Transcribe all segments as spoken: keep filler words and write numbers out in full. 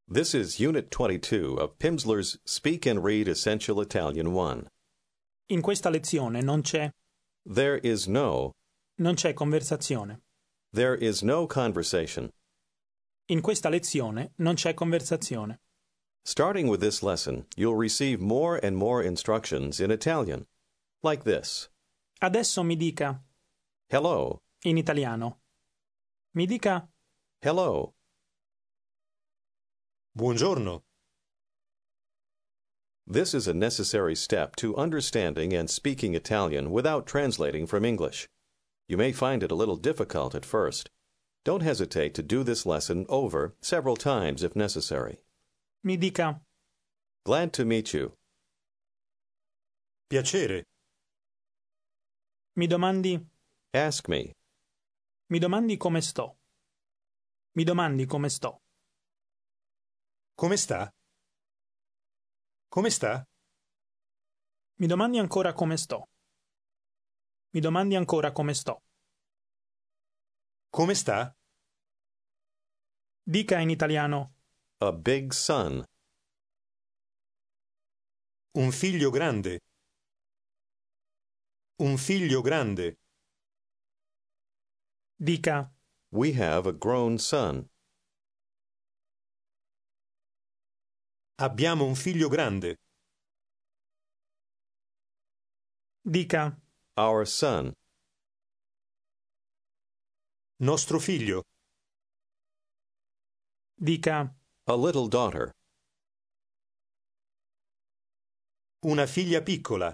This is Unit twenty-two of Pimsleur's Speak and Read Essential Italian one. In questa lezione non c'è, There is no, non c'è conversazione. there is no conversation. In questa lezione non c'è conversazione. Starting with this lesson, you'll receive more and more instructions in Italian, like this. Adesso mi dica, Hello, in italiano. Mi dica, hello. Buongiorno. This is a necessary step to understanding and speaking Italian without translating from English. You may find it a little difficult at first. Don't hesitate to do this lesson over several times if necessary. mi dica, Glad to meet you. Piacere. mi domandi, Ask me. mi domandi come sto. Mi domandi come sto. Come sta? Come sta? Mi domandi ancora come sto. Mi domandi ancora come sto. Come sta? Dica in italiano, A big son. Un figlio grande. Un figlio grande. dica, We have a grown son. Abbiamo un figlio grande. dica, Our son. Nostro figlio. dica, A little daughter. Una figlia piccola.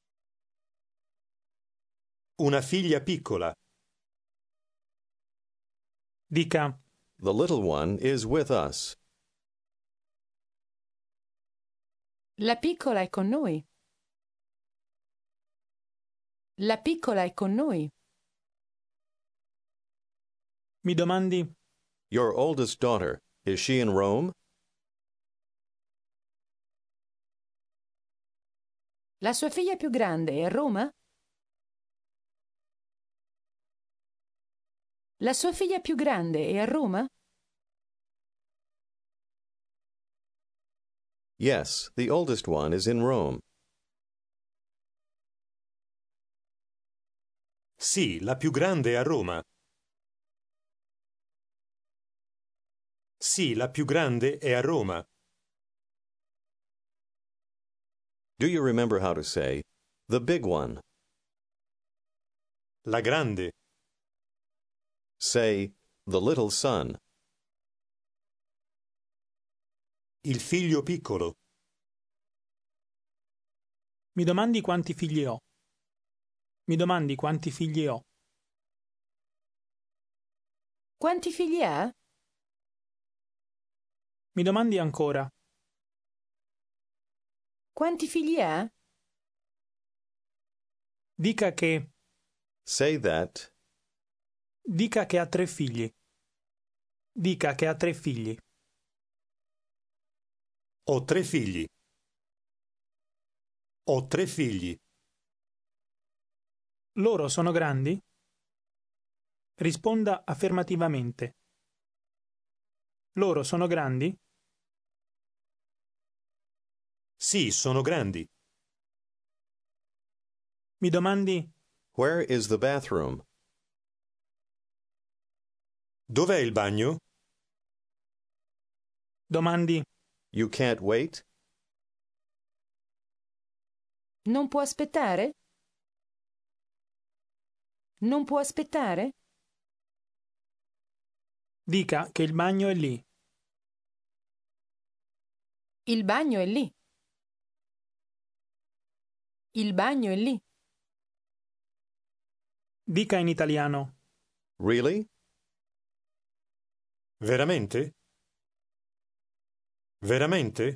Una figlia piccola. dica, The little one is with us. La piccola è con noi. La piccola è con noi. mi domandi, Your oldest daughter, is she in Rome? La sua figlia più grande è a Roma? La sua figlia più grande è a Roma? Yes, the oldest one is in Rome. Sì, la più grande è a Roma. Sì, la più grande è a Roma. Do you remember how to say, the big one? La grande. Say, the little son. Il figlio piccolo. mi domandi quanti figli ho. Mi domandi quanti figli ho. Quanti figli ha? Mi domandi ancora, Quanti figli ha? dica che, Say that, dica che ha tre figli. Dica che ha tre figli. Ho tre figli. Ho tre figli. Loro sono grandi? Risponda affermativamente. Loro sono grandi? Sì, sono grandi. Mi domandi, where is the bathroom? Dov'è il bagno? domandi, You can't wait? Non può aspettare? Non può aspettare? dica che il bagno è lì. Il bagno è lì. Il bagno è lì. Dica in italiano, Really? Veramente? Veramente?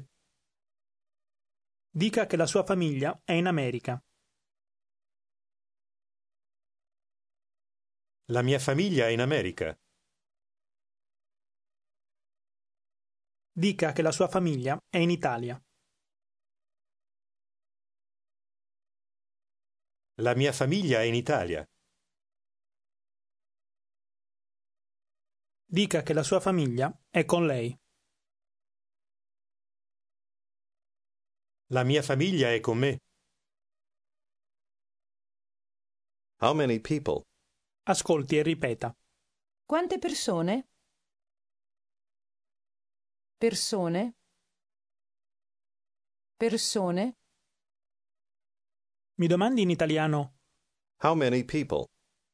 dica che la sua famiglia è in America. La mia famiglia è in America. Dica che la sua famiglia è in Italia. La mia famiglia è in Italia. Dica che la sua famiglia è con lei. La mia famiglia è con me. How many people? Ascolti e ripeta. Quante persone? Persone? Persone? Mi domandi in italiano How many people?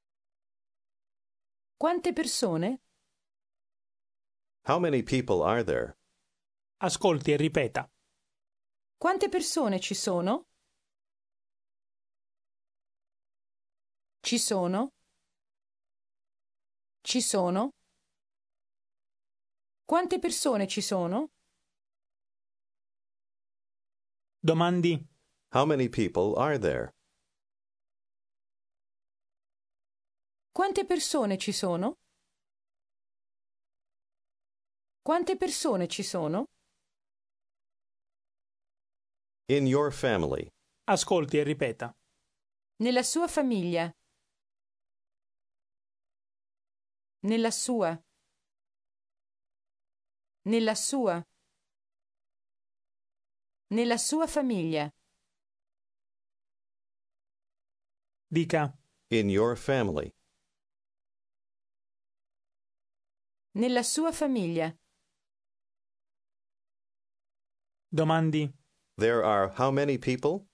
Quante persone? How many people are there? ascolti e ripeta. Quante persone ci sono? Ci sono? Ci sono? Quante persone ci sono? Domandi How many people are there? Quante persone ci sono? Quante persone ci sono? In your family. ascolti e ripeta. Nella sua famiglia. Nella sua. Nella sua. Nella sua famiglia. Dica In your family. Nella sua famiglia. domandi There are how many people?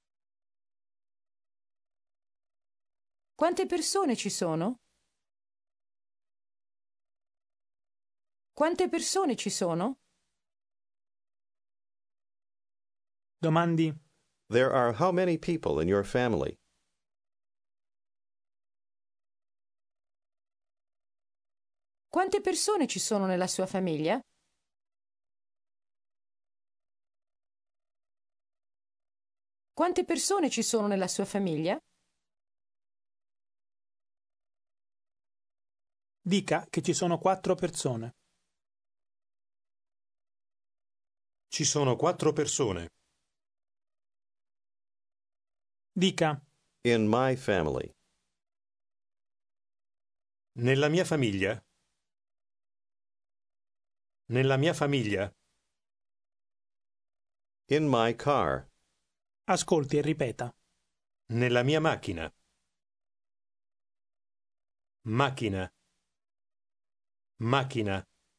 Quante persone ci sono? Quante persone ci sono? domandi There are how many people in your family? Quante persone ci sono nella sua famiglia? Quante persone ci sono nella sua famiglia? dica che ci sono quattro persone. Ci sono quattro persone. Dica In my family. Nella mia famiglia. Nella mia famiglia. In my car. ascolti e ripeta. Nella mia macchina. Macchina. Macchina.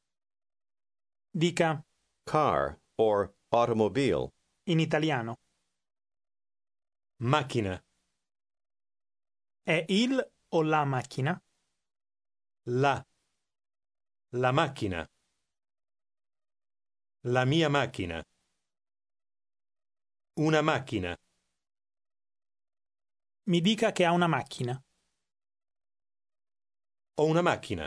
Dica Car or automobile. in italiano. Macchina. È il o la macchina? La. La macchina. La mia macchina. Una macchina. Mi dica che ha una macchina. Ho una macchina.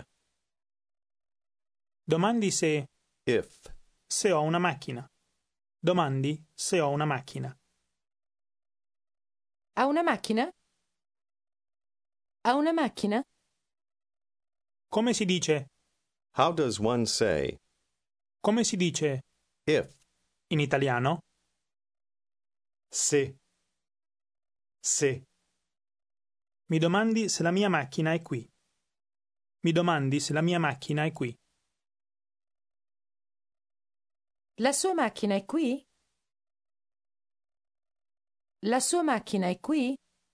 Domandi se If. se ho una macchina. Domandi se ho una macchina. Ha una macchina? Ha una macchina? Come si dice? How does one say Come si dice if? in italiano? Se. Se. Mi domandi se la mia macchina è qui. Mi domandi se la mia macchina è qui. La sua macchina è qui? La sua macchina è qui?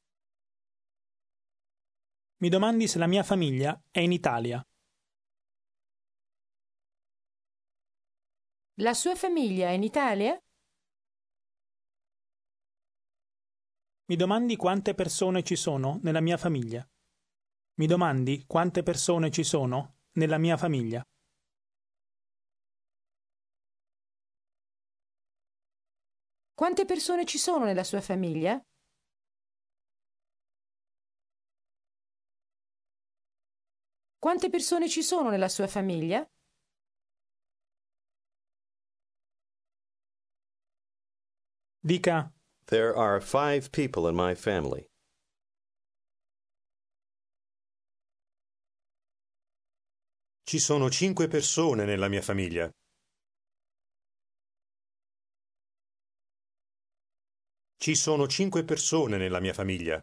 Mi domandi se la mia famiglia è in Italia. La sua famiglia è in Italia? Mi domandi quante persone ci sono nella mia famiglia. Mi domandi quante persone ci sono nella mia famiglia. Quante persone ci sono nella sua famiglia? Quante persone ci sono nella sua famiglia? Dica There are five people in my family. Ci sono cinque persone nella mia famiglia. Ci sono cinque persone nella mia famiglia.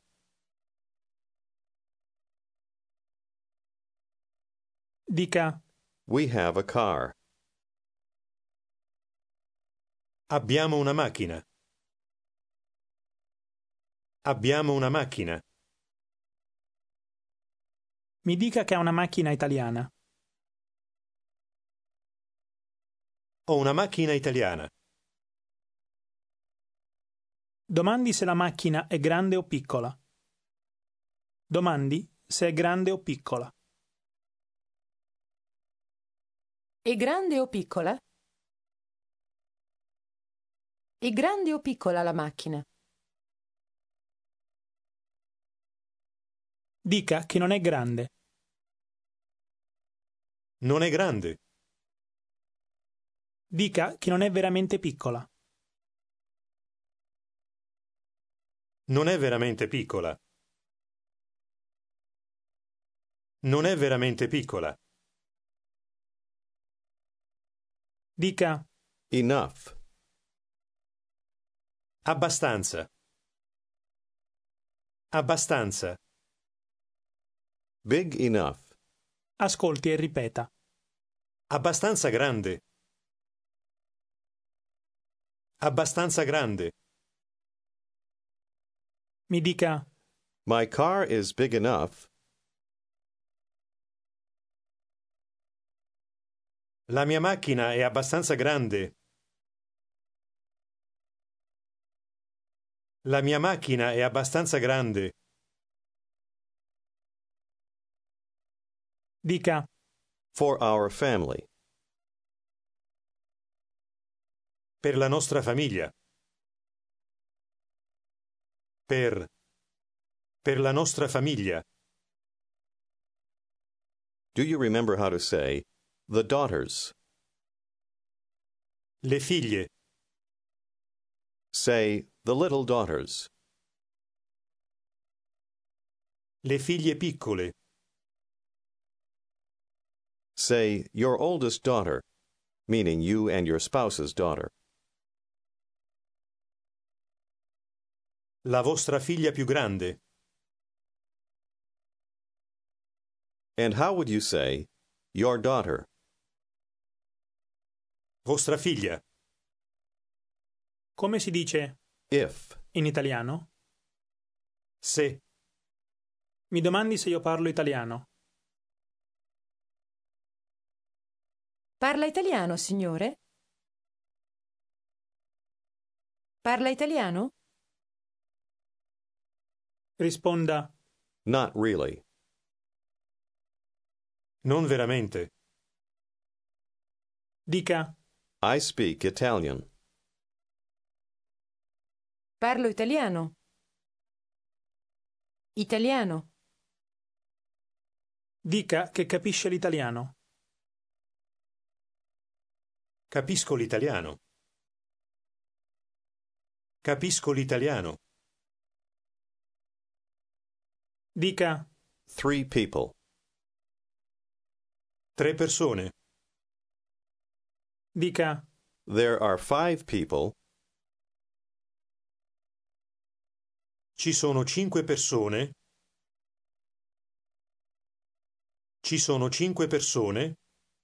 Dica We have a car. Abbiamo una macchina. Abbiamo una macchina. Mi dica che ha una macchina italiana. Ho una macchina italiana. Domandi se la macchina è grande o piccola. Domandi se è grande o piccola. È grande o piccola? È grande o piccola la macchina? Dica che non è grande. Non è grande. Dica che non è veramente piccola. Non è veramente piccola. Non è veramente piccola. Dica Enough. Abbastanza. Abbastanza. Big enough. ascolti e ripeta. Abbastanza grande. Abbastanza grande. Mi dica My car is big enough. La mia macchina è abbastanza grande. La mia macchina è abbastanza grande. Dica For our family. Per la nostra famiglia. Per. Per la nostra famiglia. Do you remember how to say the daughters? Le figlie. Say the little daughters. Le figlie piccole. Say your oldest daughter, meaning you and your spouse's daughter. La vostra figlia più grande. And how would you say your daughter? Vostra figlia. come si dice If. in italiano? Se. Mi domandi se io parlo italiano. Parla italiano, signore? Parla italiano? Risponda Not really. Non veramente. dica I speak Italian. Parlo italiano. Italiano. dica che capisce l'italiano. Capisco l'italiano. Capisco l'italiano. Dica Three people. Tre persone. dica There are five people. Ci sono cinque persone. Ci sono cinque persone.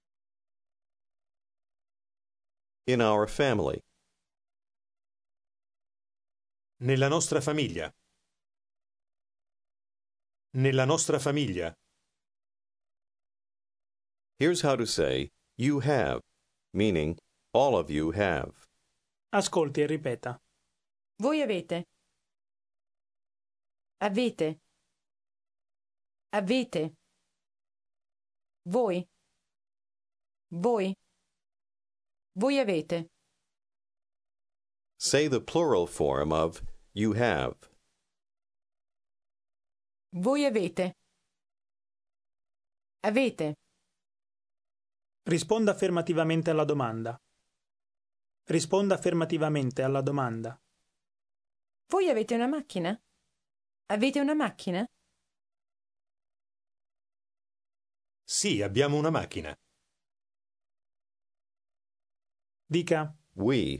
In our family. Nella nostra famiglia. Nella nostra famiglia. Here's how to say you have, meaning all of you have. ascolti e ripeta. Voi avete. Avete. Avete. Voi. Voi. Voi avete. Say the plural form of you have. Voi avete. Avete. Risponda affermativamente alla domanda. Risponda affermativamente alla domanda. Voi avete una macchina? Avete una macchina? Sì, abbiamo una macchina. Dica We.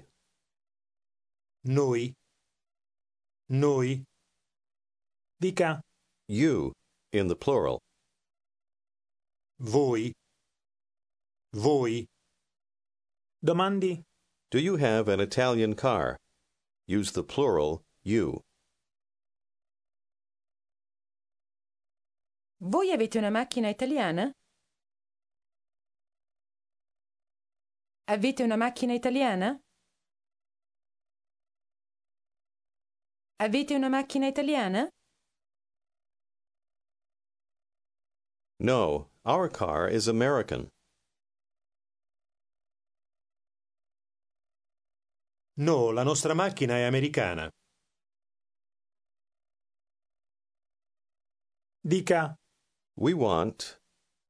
Noi. Noi. dica You in the plural. Voi. Voi. domandi Do you have an Italian car? Use the plural you. Voi avete una macchina italiana? Avete una macchina italiana? Avete una macchina italiana? No, our car is American. No, la nostra macchina è americana. Dica We want.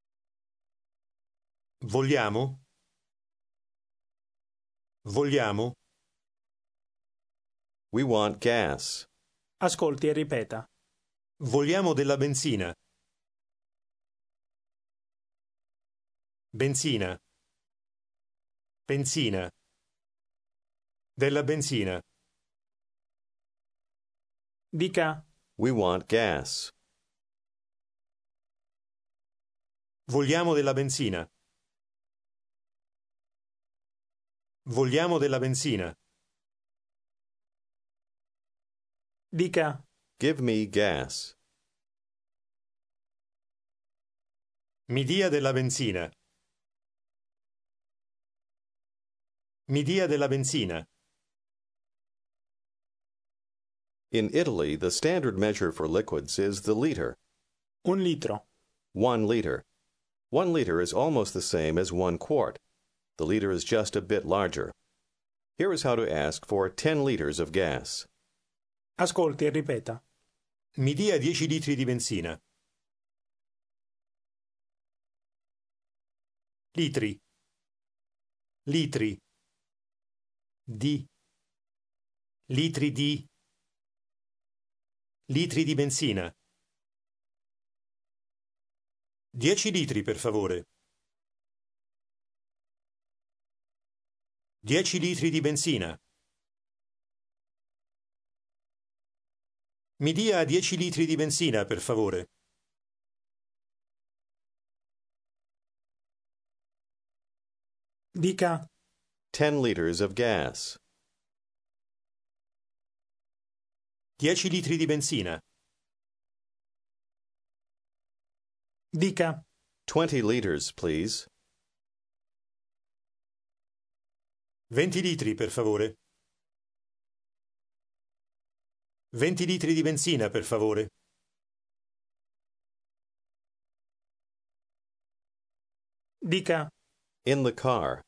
Vogliamo? Vogliamo? We want gas. ascolti e ripeta. Vogliamo della benzina. Benzina. Benzina. Della benzina. Dica We want gas. Vogliamo della benzina. Vogliamo della benzina. Dica Give me gas. Mi dia della benzina. Mi dia della benzina. In Italy, the standard measure for liquids is the liter. un litro. One liter. One liter is almost the same as one quart. The liter is just a bit larger. Here is how to ask for ten liters of gas. Ascolti e ripeta. Mi dia dieci litri di benzina. Litri. Litri. Di. Litri di. Litri di benzina. Dieci litri, per favore. Dieci litri di benzina. Mi dia dieci litri di benzina, per favore. Dica Ten liters of gas. Dieci litri di benzina. Dica Twenty liters, please. Venti litri, per favore. Venti litri di benzina, per favore. Dica In the car.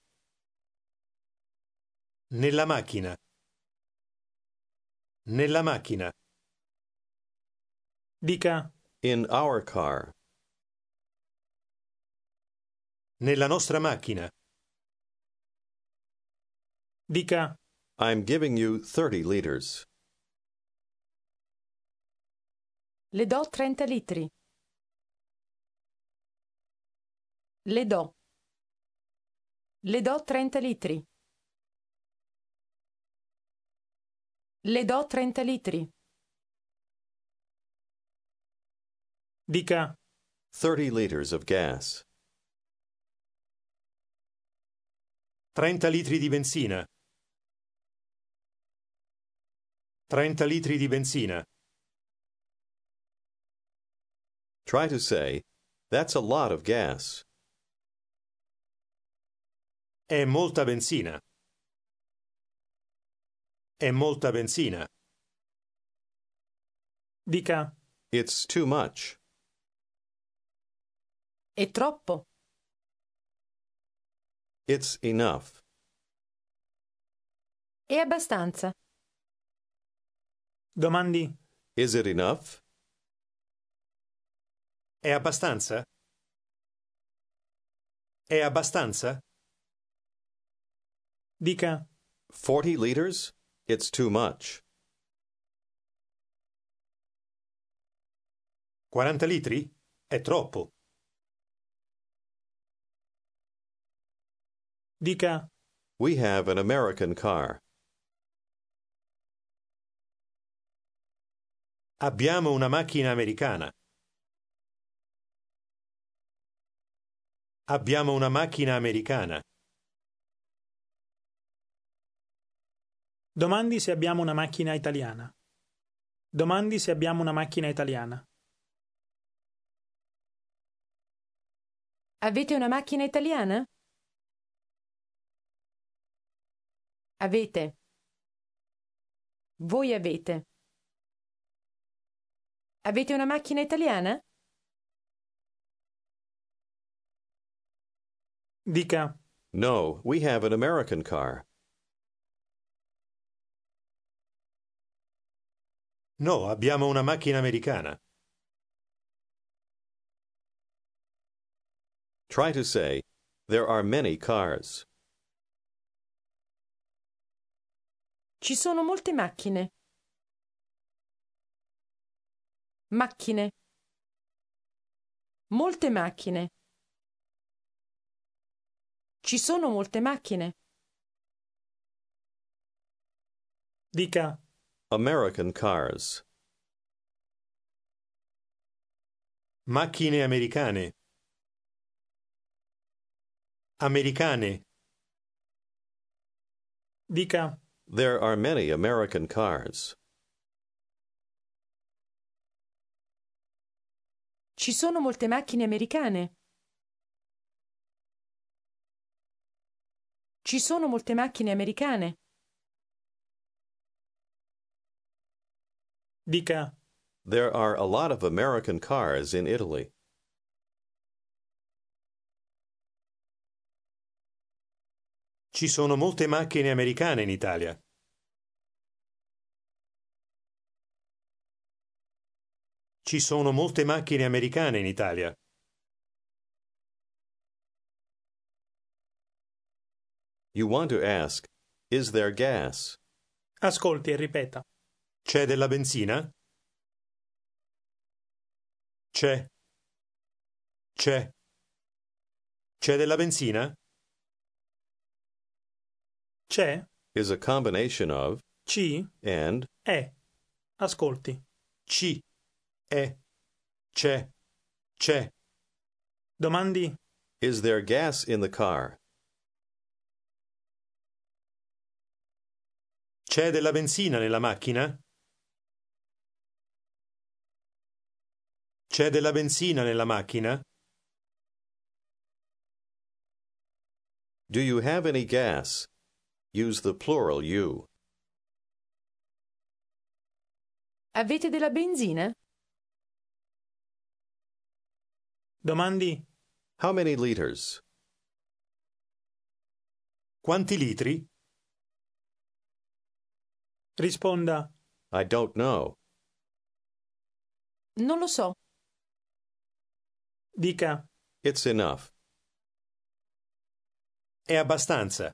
Nella macchina. Nella macchina. Dica In our car. Nella nostra macchina. Dica I'm giving you thirty liters. Le do trenta litri. Le do. Le do trenta litri. Le do trenta litri. Dica Thirty liters of gas. trenta litri di benzina. trenta litri di benzina. Try to say, that's a lot of gas. È molta benzina. È molta benzina. Dica It's too much. È troppo. It's enough. È abbastanza. Domandi Is it enough? È abbastanza? È abbastanza? Dica Forty liters? It's too much. quaranta litri? È troppo. Dica We have an American car. Abbiamo una macchina americana. Abbiamo una macchina americana. Domandi se abbiamo una macchina italiana. Domandi se abbiamo una macchina italiana. Avete una macchina italiana? Avete. Voi avete. Avete una macchina italiana? Dica No, we have an American car. No, abbiamo una macchina americana. Try to say, there are many cars. Ci sono molte macchine. Macchine. Molte macchine. Ci sono molte macchine. Dica American cars. Macchine americane. Americane. Dica There are many American cars. Ci sono molte macchine americane. Ci sono molte macchine americane. Dica There are a lot of American cars in Italy. Ci sono molte macchine americane in Italia. Ci sono molte macchine americane in Italia. You want to ask, is there gas? Ascolti e ripeta. C'è della benzina? C'è. C'è. C'è della benzina? C'è? Is a combination of C? and È. Ascolti. C. È. C'è. C'è. Domandi is there gas in the car? C'è della benzina nella macchina? C'è della benzina nella macchina? Do you have any gas? Use the plural you. Avete della benzina? Domandi How many liters? Quanti litri? Risponda I don't know. Non lo so. Dica It's enough. È abbastanza.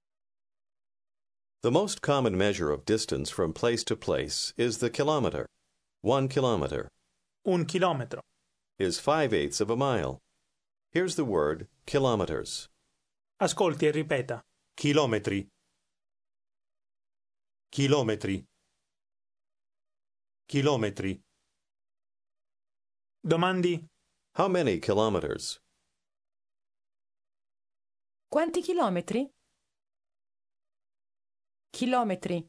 The most common measure of distance from place to place is the kilometer. One kilometer un chilometro. is five-eighths of a mile. Here's the word kilometers. Ascolti e ripeta. Chilometri. Chilometri. Chilometri. Domandi How many kilometers? Quanti chilometri? Chilometri.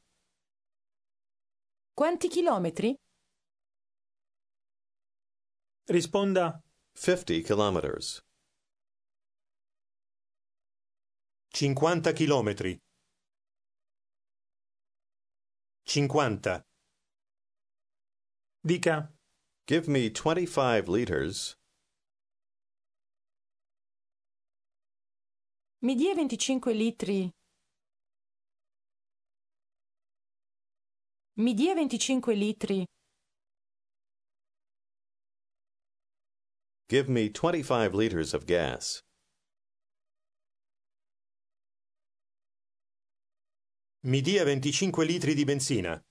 Quanti chilometri? Risponda fifty kilometers. Cinquanta chilometri. Cinquanta. Dica Give me twenty-five liters. Mi dia venticinque litri. Mi dia venticinque litri. Give me twenty-five liters of gas. Mi dia venticinque litri di benzina.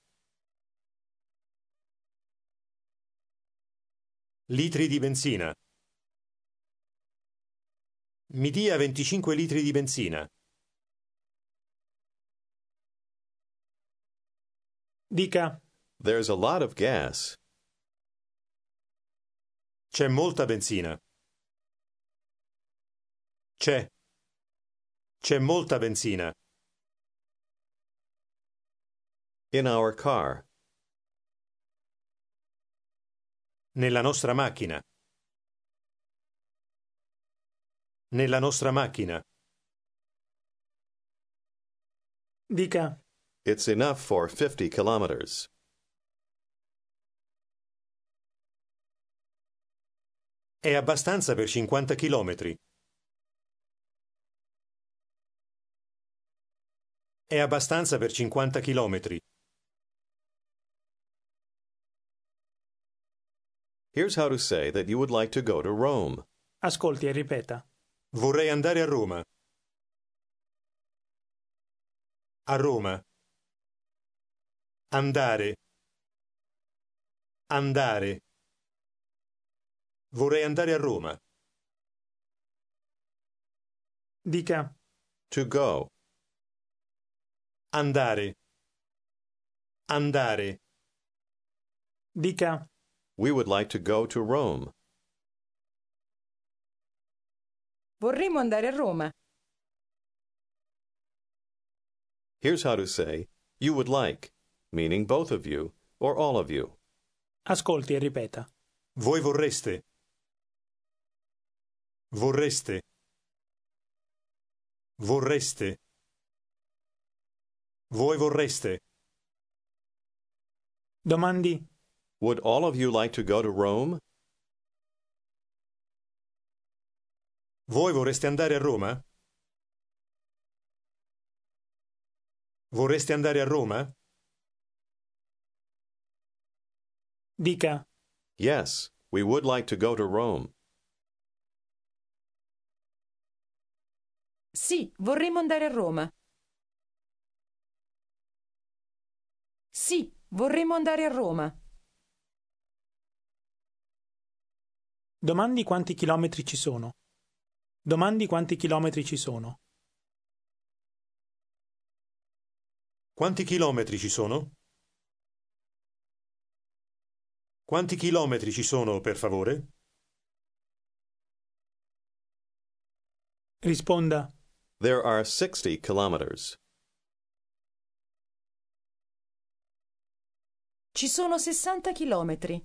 Litri di benzina. Mi dia venticinque litri di benzina. Dica There's a lot of gas. C'è molta benzina. C'è. C'è molta benzina. In our car. Nella nostra macchina. Nella nostra macchina. Dica It's enough for fifty kilometers. È abbastanza per cinquanta chilometri. È abbastanza per cinquanta chilometri. Here's how to say that you would like to go to Rome. ascolti e ripeta. Vorrei andare a Roma. A Roma. Andare. Andare. Vorrei andare a Roma. Dica To go. Andare. Andare. Dica We would like to go to Rome. Vorremmo andare a Roma. Here's how to say you would like, meaning both of you or all of you. ascolti e ripeta. Voi vorreste. Vorreste. Vorreste. Voi vorreste. Domandi Would all of you like to go to Rome? Voi vorreste andare a Roma? Vorreste andare a Roma? Dica Yes, we would like to go to Rome. Sì, vorremmo andare a Roma. Sì, vorremmo andare a Roma. Domandi quanti chilometri ci sono. Domandi quanti chilometri ci sono. Quanti chilometri ci sono? Quanti chilometri ci sono, per favore? Risponda There are sixty kilometers. Ci sono sessanta chilometri.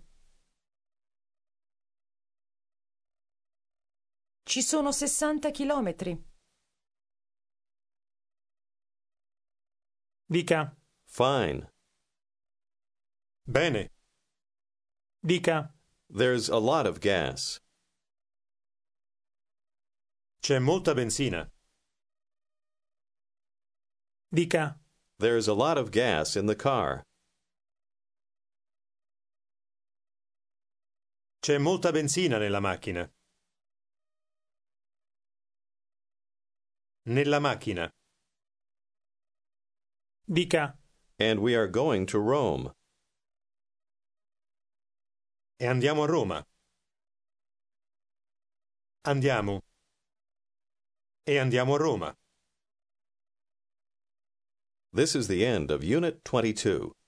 Ci sono sessanta chilometri. Dica Fine. Bene. Dica There's a lot of gas. C'è molta benzina. Dica There's a lot of gas in the car. C'è molta benzina nella macchina. Nella macchina. Dica And we are going to Rome. E andiamo a Roma. Andiamo. E andiamo a Roma. This is the end of Unit twenty-two.